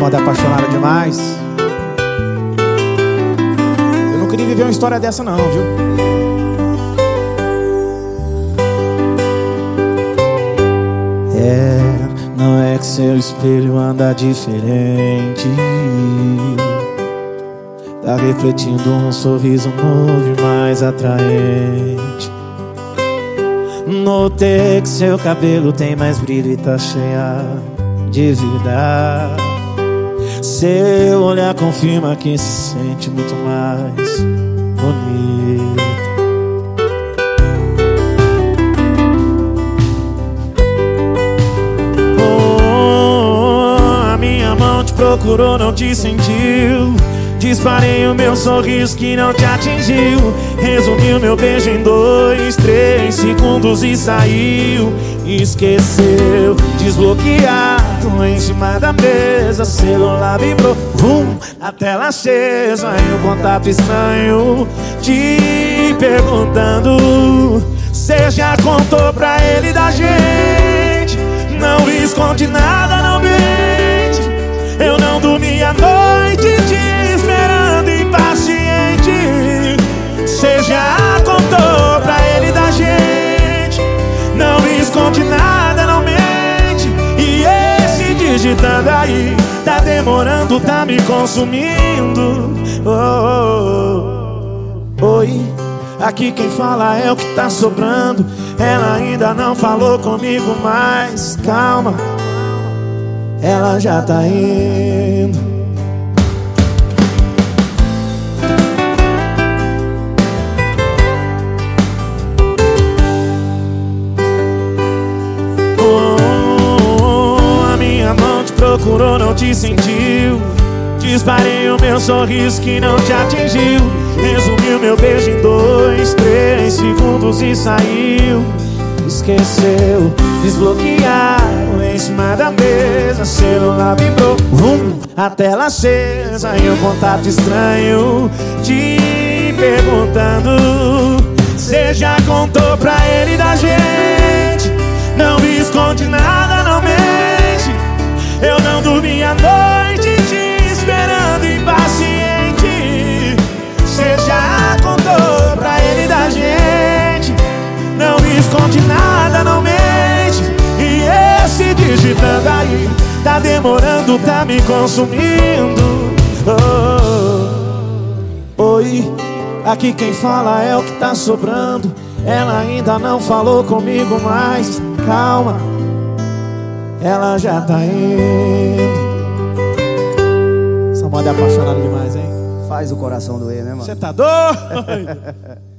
moda apaixonada demais. Eu não queria viver uma história dessa não, viu? Não é que seu espelho anda diferente, tá refletindo um sorriso novo e mais atraente. Notei que seu cabelo tem mais brilho e tá cheia de vida. Seu olhar confirma que se sente muito mais bonita. A minha mão te procurou, não te sentiu. Disparei o meu sorriso que não te atingiu. Resumi o meu beijo em 2, 3 segundos e saiu. Esqueceu, desbloqueado em cima da mesa. Celular vibrou, a tela acesa. E um contato estranho te perguntando: cê já contou pra ele da gente? Não esconde nada, não mente. Eu não dormi a noite te esperando impaciente. Cê já contou pra ele da gente? Não esconde nada, não mente. E esse digitando aí tá demorando, tá me consumindo. Oi, aqui quem fala é o que tá sobrando. Ela ainda não falou comigo, mas calma, ela já tá indo. A minha mão te procurou, não te sentiu. Disparei o meu sorriso que não te atingiu. Resumi o meu beijo em 2, 3 segundos e saiu. Esqueceu, desbloquearam em cima da mesa. Celular vibrou, a tela acesa. E um contato estranho te perguntando: cê já contou pra ele da gente? Não esconde nada, não mente. Eu não dormi a noite te esperando impaciente. Cê já contou pra ele da gente? Não esconde nada, não mente. E esse digitando aí tá demorando, tá me consumindo. Oi, aqui quem fala é o que tá sobrando. Ela ainda não falou comigo, mas calma, ela já tá indo. Essa moda é apaixonada demais, hein? Faz o coração doer, né, mano? Você tá doido?